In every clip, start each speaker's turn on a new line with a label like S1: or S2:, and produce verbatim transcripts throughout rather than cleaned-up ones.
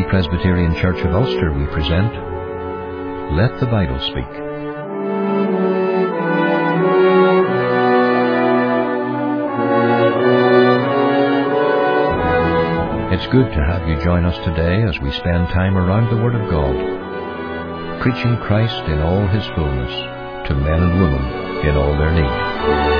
S1: Free Presbyterian Church of Ulster, we present Let the Bible Speak. It's good to have you join us today as we spend time around the Word of God, preaching Christ in all His fullness to men and women in all their need.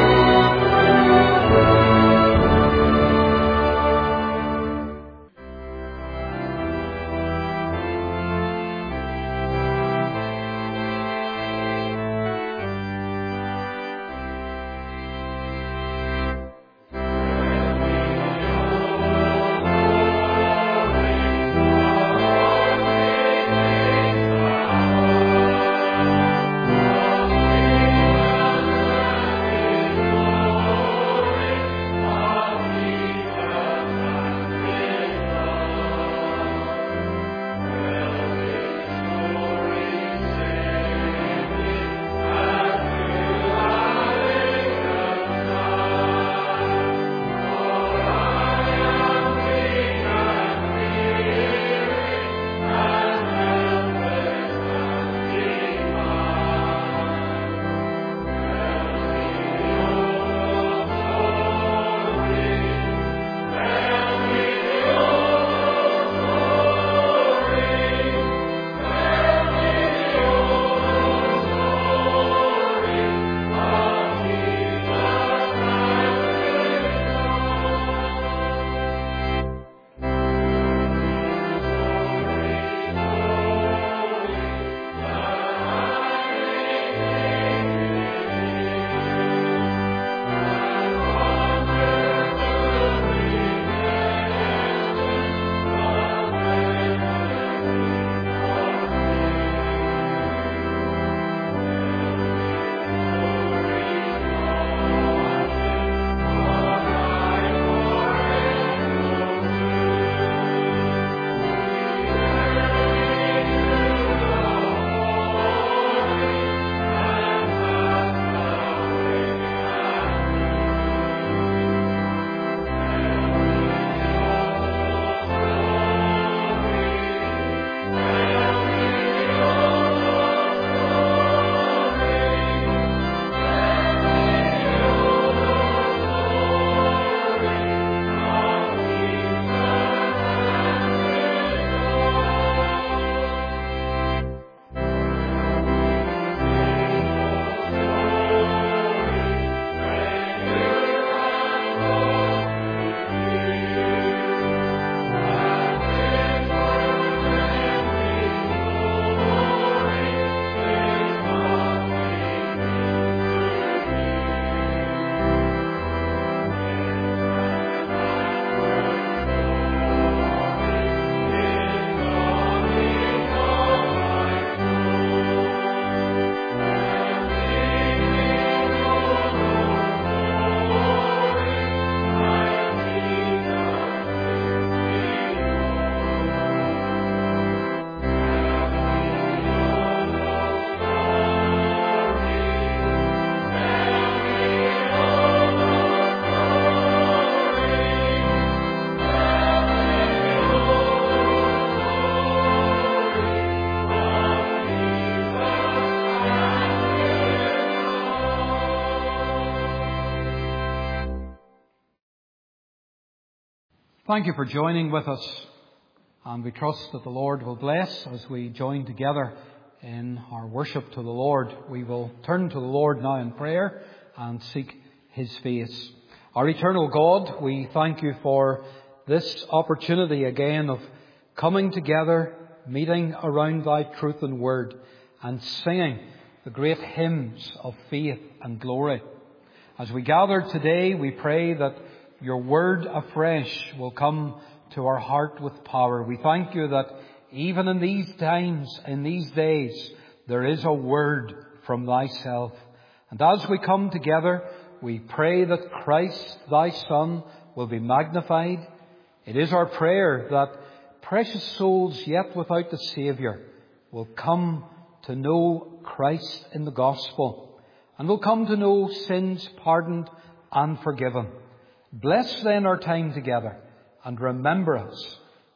S2: Thank you for joining with us, and we trust that the Lord will bless as we join together in our worship to the Lord. We will turn to the Lord now in prayer and seek His face. Our eternal God, we thank You for this opportunity again of coming together, meeting around Thy truth and word, and singing the great hymns of faith and glory. As we gather today, we pray that Your word afresh will come to our heart with power. We thank You that even in these times, in these days, there is a word from Thyself. And as we come together, we pray that Christ, Thy Son, will be magnified. It is our prayer that precious souls yet without the Saviour will come to know Christ in the gospel, and will come to know sins pardoned and forgiven. Bless then our time together, and remember us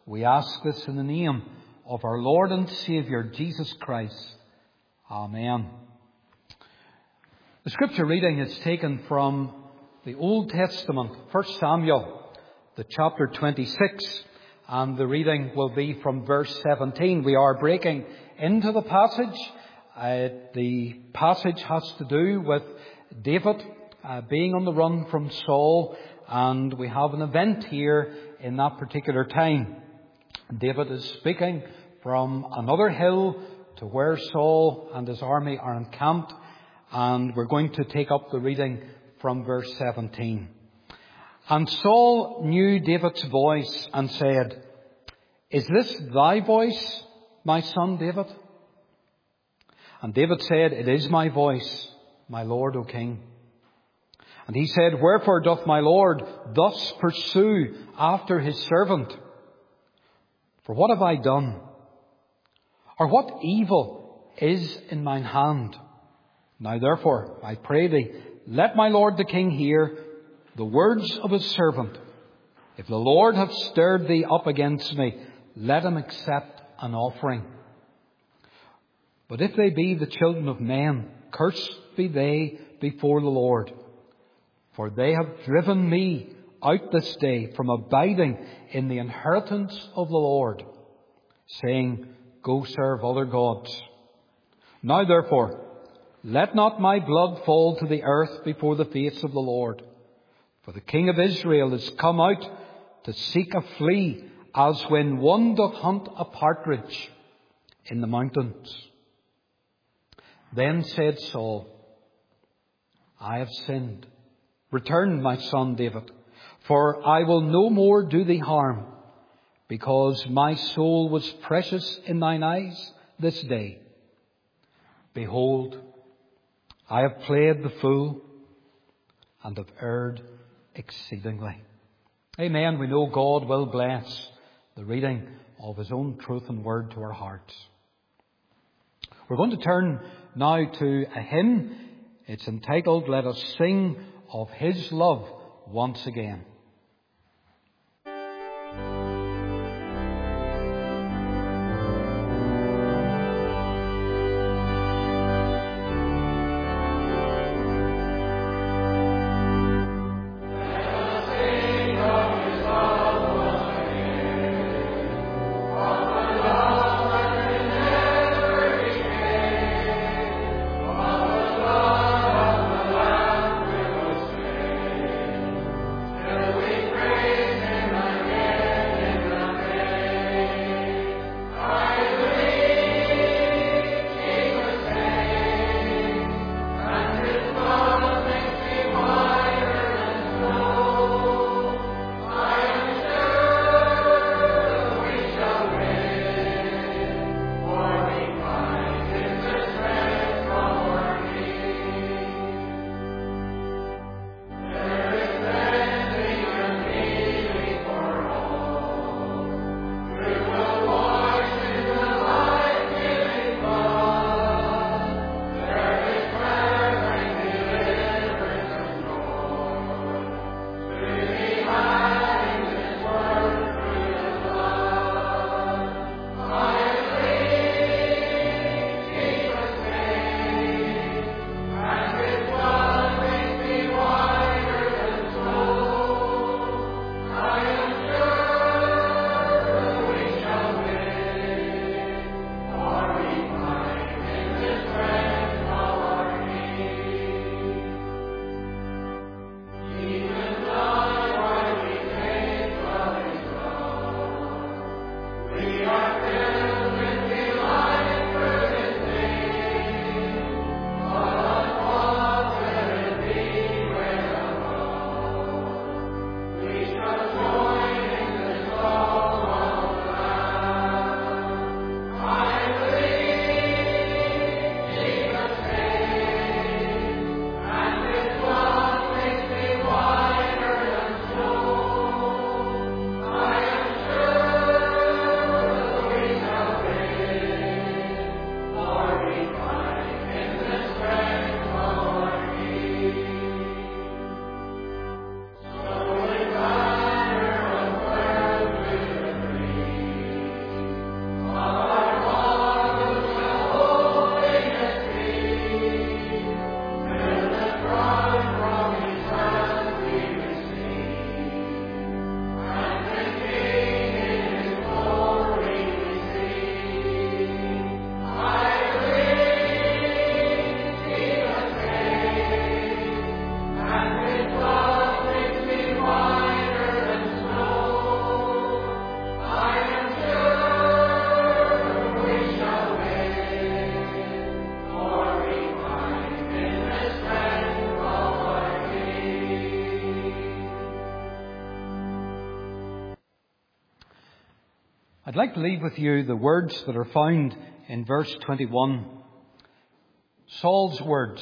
S2: We ask this in the name of our Lord and Saviour, Jesus Christ. Amen. The scripture reading is taken from the Old Testament, First Samuel, the chapter twenty-six, and the reading will be from verse seventeen. We are breaking into the passage. Uh, the passage has to do with David uh, being on the run from Saul, and we have an event here in that particular time. David is speaking from another hill to where Saul and his army are encamped, and we're going to take up the reading from verse seventeen. And Saul knew David's voice and said, "Is this thy voice, my son David?" And David said, "It is my voice, my lord, O king." And he said, "Wherefore doth my lord thus pursue after his servant? For what have I done? Or what evil is in mine hand? Now therefore, I pray thee, let my lord the king hear the words of his servant. If the Lord hath stirred thee up against me, let him accept an offering. But if they be the children of men, cursed be they before the Lord. For they have driven me out this day from abiding in the inheritance of the Lord, saying, Go serve other gods. Now therefore, let not my blood fall to the earth before the face of the Lord. For the King of Israel is come out to seek a flea, as when one doth hunt a partridge in the mountains." Then said Saul, "I have sinned. Return, my son David, for I will no more do thee harm, because my soul was precious in thine eyes this day. Behold, I have played the fool and have erred exceedingly." Amen. We know God will bless the reading of his own truth and word to our hearts. We're going to turn now to a hymn. It's entitled, "Let Us Sing of His Love Once Again."
S3: Thank you.
S2: I'd like to leave with you the words that are found in verse twenty-one. Saul's words,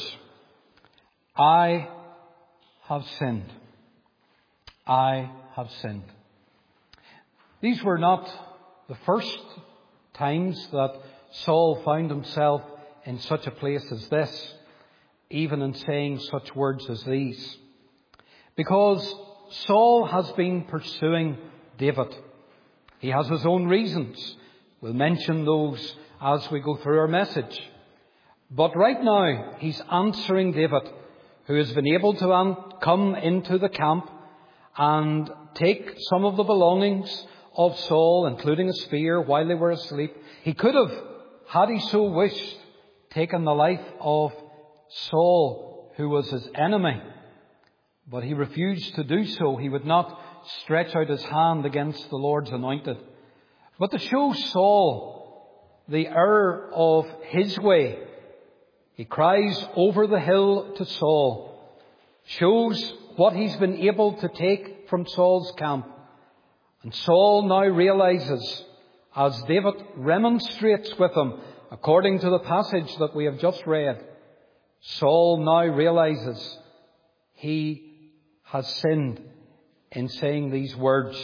S2: I have sinned. I have sinned. These were not the first times that Saul found himself in such a place as this, even in saying such words as these. Because Saul has been pursuing David. He has his own reasons. We'll mention those as we go through our message. But right now, he's answering David, who has been able to un- come into the camp and take some of the belongings of Saul, including a spear, while they were asleep. He could have, had he so wished, taken the life of Saul, who was his enemy. But he refused to do so. He would not stretch out his hand against the Lord's anointed. But to show Saul the error of his way, he cries over the hill to Saul, shows what he's been able to take from Saul's camp. And Saul now realizes, as David remonstrates with him, according to the passage that we have just read, Saul now realizes he has sinned in saying these words.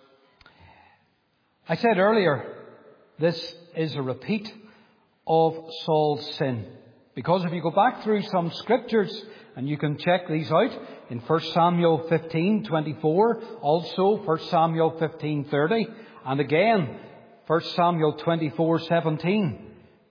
S2: I said earlier, this is a repeat of Saul's sin. Because if you go back through some scriptures, and you can check these out in First Samuel fifteen twenty-four, also First Samuel fifteen thirty, and again First Samuel twenty-four seventeen,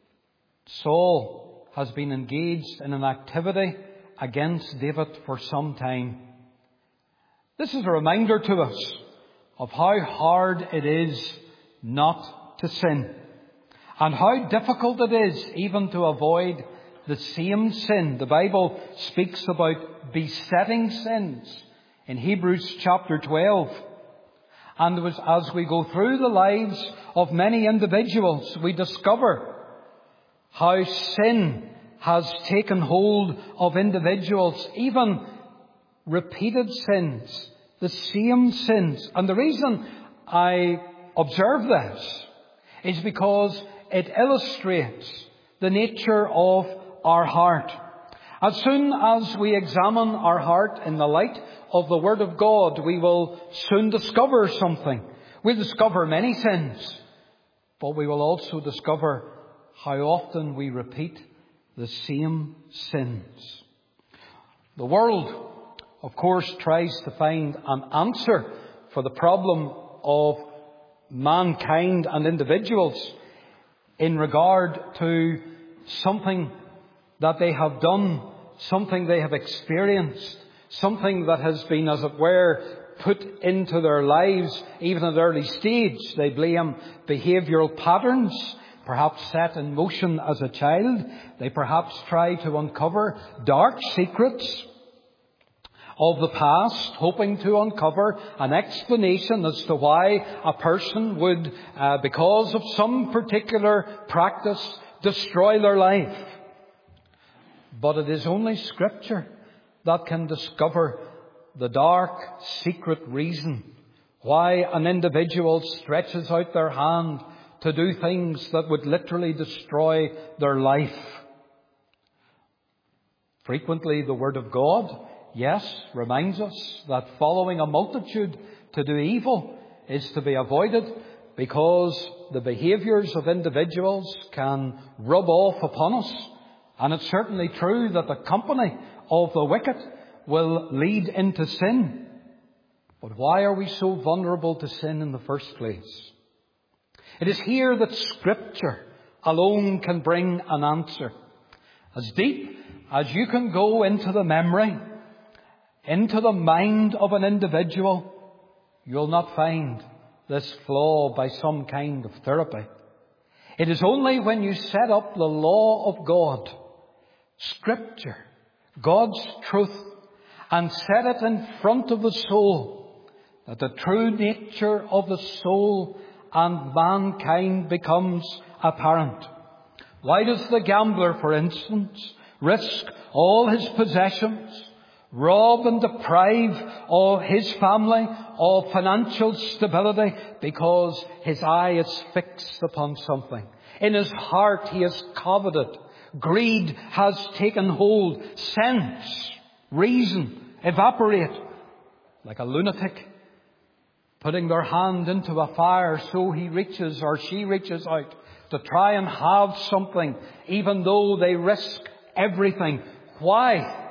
S2: Saul has been engaged in an activity against David for some time. This is a reminder to us of how hard it is not to sin, and how difficult it is even to avoid the same sin. The Bible speaks about besetting sins in Hebrews chapter twelve. And was, as we go through the lives of many individuals, we discover how sin has taken hold of individuals, even repeated sins, the same sins. And the reason I observe this is because it illustrates the nature of our heart. As soon as we examine our heart in the light of the Word of God, we will soon discover something. We'll discover many sins, but we will also discover how often we repeat the same sins. The world, of course, tries to find an answer for the problem of mankind and individuals in regard to something that they have done, something they have experienced, something that has been, as it were, put into their lives, even at an early stage. They blame behavioural patterns, perhaps set in motion as a child. They perhaps try to uncover dark secrets of the past, hoping to uncover an explanation as to why a person would, uh, because of some particular practice, destroy their life. But it is only Scripture that can discover the dark, secret reason why an individual stretches out their hand to do things that would literally destroy their life. Frequently, the Word of God, yes, reminds us that following a multitude to do evil is to be avoided, because the behaviours of individuals can rub off upon us. And it's certainly true that the company of the wicked will lead into sin. But why are we so vulnerable to sin in the first place? It is here that Scripture alone can bring an answer. As deep as you can go into the memory, into the mind of an individual, you'll not find this flaw by some kind of therapy. It is only when you set up the law of God, Scripture, God's truth, and set it in front of the soul, that the true nature of the soul and mankind becomes apparent. Why does the gambler, for instance, risk all his possessions rob and deprive of his family of financial stability because his eye is fixed upon something. In his heart he has coveted. Greed has taken hold. Sense, reason evaporate like a lunatic putting their hand into a fire, so he reaches or she reaches out to try and have something, even though they risk everything. Why?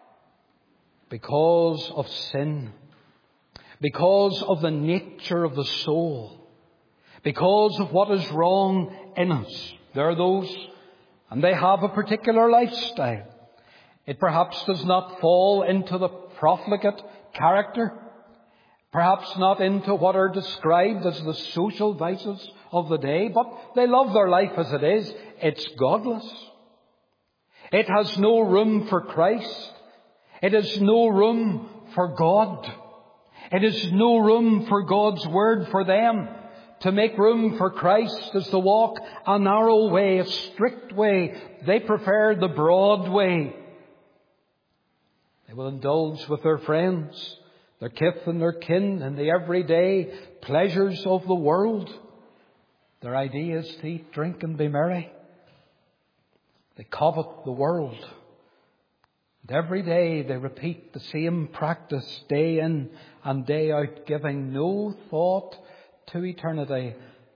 S2: Because of sin. Because of the nature of the soul. Because of what is wrong in us. There are those, and they have a particular lifestyle. It perhaps does not fall into the profligate character. Perhaps not into what are described as the social vices of the day, but they love their life as it is. It's godless. It has no room for Christ. It has no room for God. It has no room for God's Word for them. To make room for Christ is to walk a narrow way, a strict way. They prefer the broad way. They will indulge with their friends, their kith and their kin, and the everyday pleasures of the world. Their idea is to eat, drink, and be merry. They covet the world. And every day they repeat the same practice, day in and day out, giving no thought to eternity.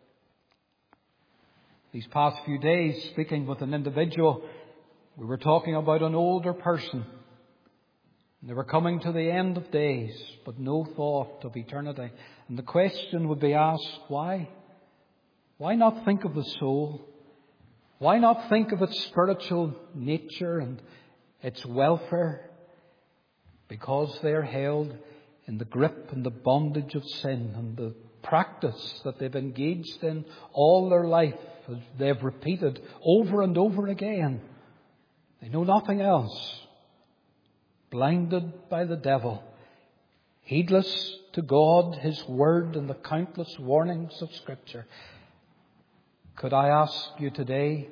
S2: These past few days, speaking with an individual, we were talking about an older person. They were coming to the end of days, but no thought of eternity. And the question would be asked, why? Why not think of the soul? Why not think of its spiritual nature and its welfare? Because they are held in the grip and the bondage of sin, and the practice that they've engaged in all their life, as they've repeated over and over again. They know nothing else. Blinded by the devil, heedless to God, His Word, and the countless warnings of Scripture. Could I ask you today,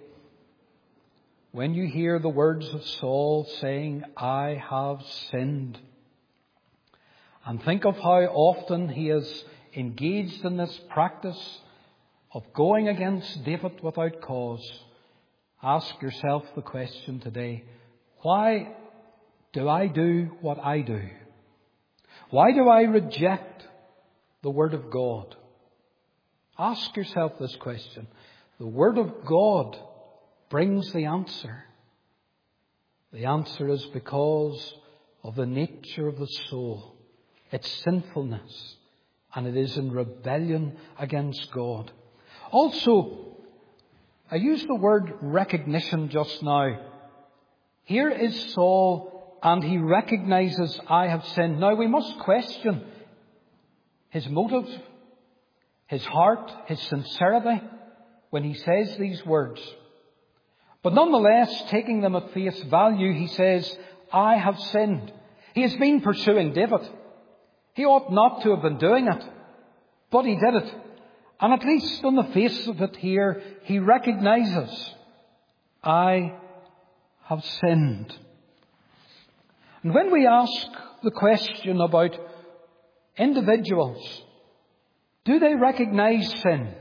S2: when you hear the words of Saul saying, I have sinned, and think of how often he has engaged in this practice of going against David without cause, ask yourself the question today, why do I do what I do? Why do I reject the Word of God? Ask yourself this question. The Word of God brings the answer. The answer is because of the nature of the soul, its sinfulness, and it is in rebellion against God. Also, I used the word recognition just now. Here is Saul, and he recognizes, I have sinned. Now we must question his motive, his heart, his sincerity when he says these words. But nonetheless, taking them at face value, he says, I have sinned. He has been pursuing David. He ought not to have been doing it, but he did it. And at least on the face of it here, he recognizes, I have sinned. And when we ask the question about individuals, do they recognize sin?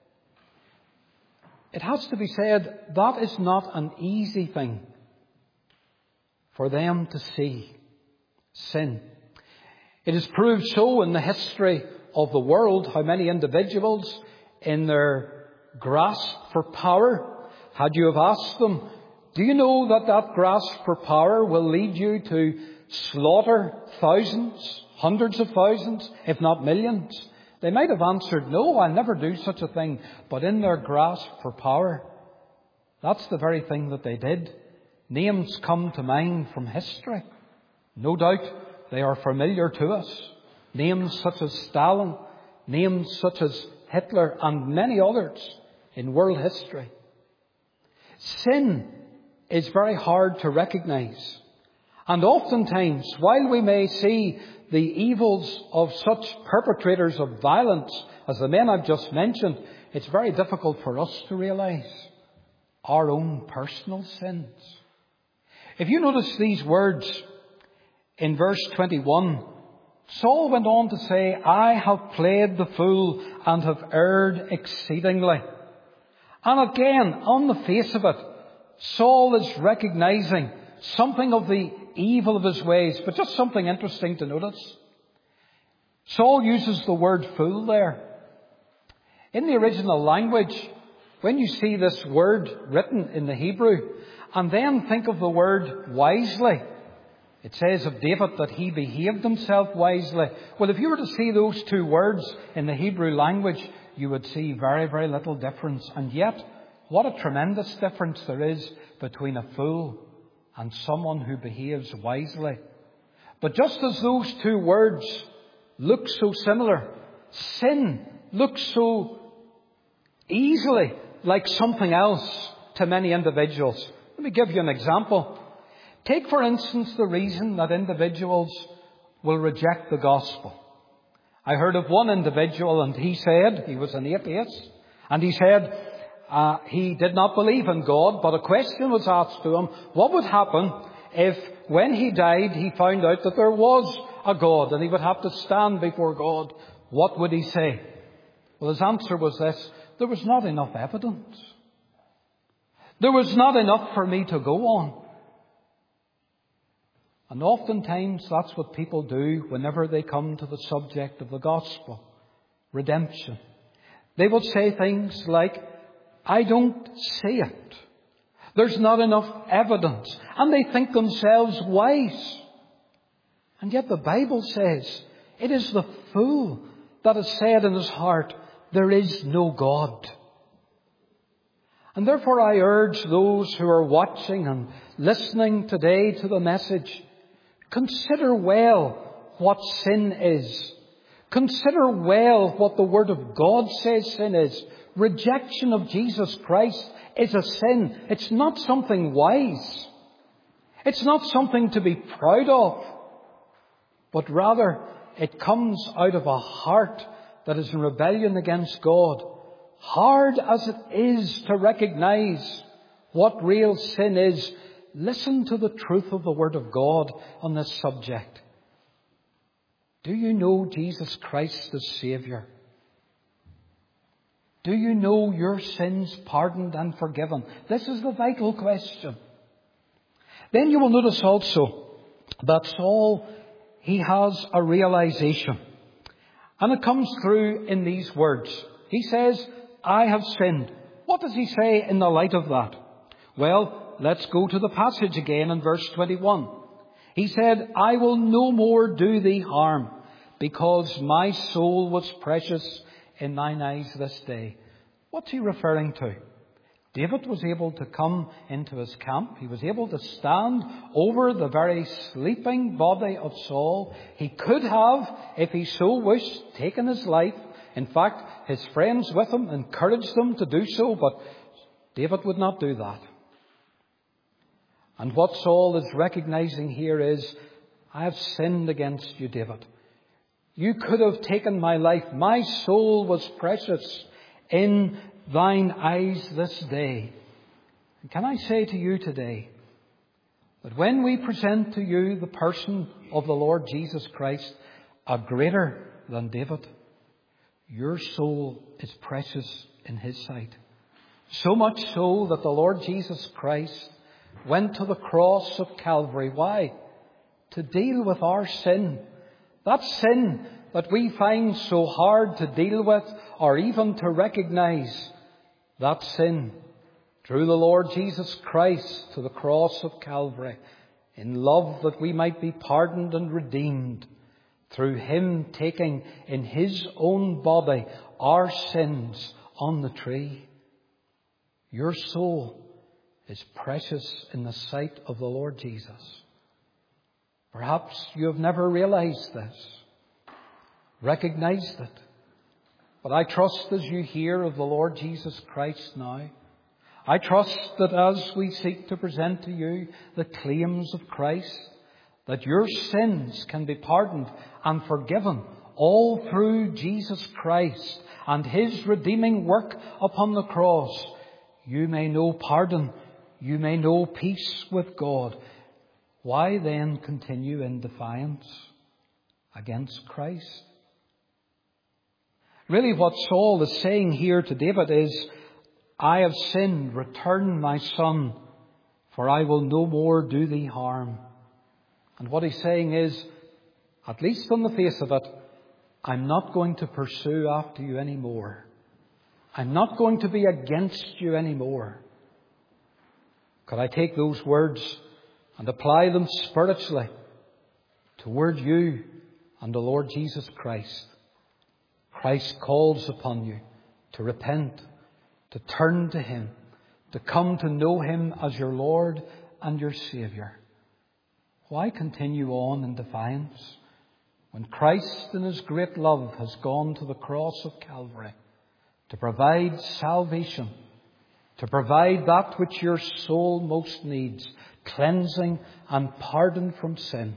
S2: It has to be said, that is not an easy thing for them to see. Sin. It is proved so in the history of the world how many individuals in their grasp for power, had you have asked them, do you know that that grasp for power will lead you to slaughter thousands, hundreds of thousands, if not millions? They might have answered, no, I'll never do such a thing. But in their grasp for power, that's the very thing that they did. Names come to mind from history. No doubt they are familiar to us. Names such as Stalin, names such as Hitler, and many others in world history. Sin is very hard to recognize. And oftentimes, while we may see the evils of such perpetrators of violence as the men I've just mentioned, it's very difficult for us to realize our own personal sins. If you notice these words in verse twenty-one, Saul went on to say, I have played the fool and have erred exceedingly. And again, on the face of it, Saul is recognizing something of the evil of his ways, but just something interesting to notice. Saul uses the word fool there. In the original language, when you see this word written in the Hebrew, and then think of the word wisely, it says of David that he behaved himself wisely. Well, if you were to see those two words in the Hebrew language, you would see very, very little difference. And yet, what a tremendous difference there is between a fool and someone who behaves wisely. But just as those two words look so similar, sin looks so easily like something else to many individuals. Let me give you an example. Take, for instance, the reason that individuals will reject the gospel. I heard of one individual, and he said, he was an atheist, and he said uh, he did not believe in God, but a question was asked to him, what would happen if when he died he found out that there was a God and he would have to stand before God? What would he say? Well, his answer was this: there was not enough evidence. There was not enough for me to go on. And oftentimes that's what people do whenever they come to the subject of the gospel, redemption. They will say things like, I don't see it. There's not enough evidence. And they think themselves wise. And yet the Bible says, it is the fool that has said in his heart, there is no God. And therefore I urge those who are watching and listening today to the message, consider well what sin is. Consider well what the Word of God says sin is. Rejection of Jesus Christ is a sin. It's not something wise. It's not something to be proud of. But rather, it comes out of a heart that is in rebellion against God. Hard as it is to recognize what real sin is, listen to the truth of the Word of God on this subject. Do you know Jesus Christ as Saviour? Do you know your sins pardoned and forgiven? This is the vital question. Then you will notice also that Saul, he has a realization. And it comes through in these words. He says, I have sinned. What does he say in the light of that? Well, let's go to the passage again in verse twenty-one. He said, I will no more do thee harm, because my soul was precious in thine eyes this day. What's he referring to? David was able to come into his camp. He was able to stand over the very sleeping body of Saul. He could have, if he so wished, taken his life. In fact, his friends with him encouraged him to do so, but David would not do that. And what Saul is recognizing here is, I have sinned against you, David. You could have taken my life. My soul was precious in thine eyes this day. And can I say to you today, that when we present to you the person of the Lord Jesus Christ, a greater than David, your soul is precious in his sight. So much so that the Lord Jesus Christ went to the cross of Calvary. Why? To deal with our sin. That sin that we find so hard to deal with or even to recognize. That sin drew the Lord Jesus Christ to the cross of Calvary in love that we might be pardoned and redeemed through him taking in his own body our sins on the tree. Your soul is precious in the sight of the Lord Jesus. Perhaps you have never realized this, recognized it. But I trust as you hear of the Lord Jesus Christ now, I trust that as we seek to present to you the claims of Christ, that your sins can be pardoned and forgiven all through Jesus Christ and his redeeming work upon the cross. You may know pardon. You may know peace with God. why then continue in defiance against Christ? Really what Saul is saying here to David is, I have sinned, return my son, for I will no more do thee harm. And what he's saying is, at least on the face of it, I'm not going to pursue after you anymore. I'm not going to be against you anymore. Could I take those words and apply them spiritually toward you and the Lord Jesus Christ? Christ calls upon you to repent, to turn to Him, to come to know Him as your Lord and your Saviour. Why continue on in defiance when Christ in His great love has gone to the cross of Calvary to provide salvation, to provide that which your soul most needs, cleansing and pardon from sin?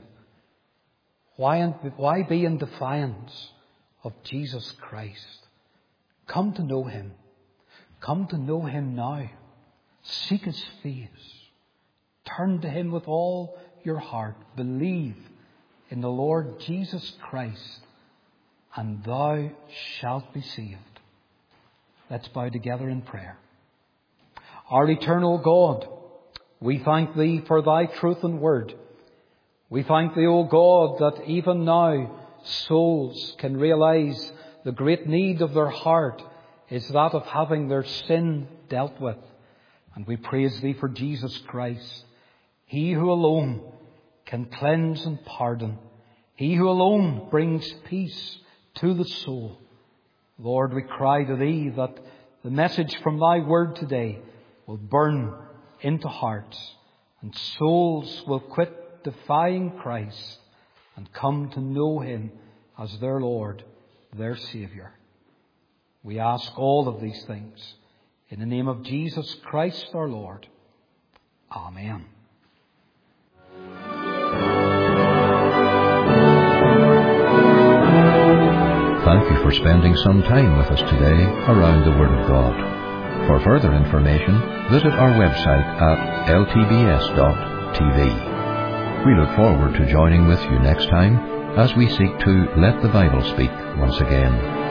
S2: Why, why be in defiance of Jesus Christ? Come to know Him. Come to know Him now. Seek His face. Turn to Him with all your heart. Believe in the Lord Jesus Christ, and thou shalt be saved. Let's bow together in prayer. Our eternal God, we thank Thee for Thy truth and word. We thank Thee, O God, that even now souls can realize the great need of their heart is that of having their sin dealt with. And we praise Thee for Jesus Christ, He who alone can cleanse and pardon, He who alone brings peace to the soul. Lord, we cry to Thee that the message from Thy word today will burn into hearts, and souls will quit defying Christ and come to know Him as their Lord, their Saviour. We ask all of these things in the name of Jesus Christ our Lord. Amen.
S1: Thank you for spending some time with us today around the Word of God. For further information, visit our website at l t b s dot t v. We look forward to joining with you next time as we seek to let the Bible speak once again.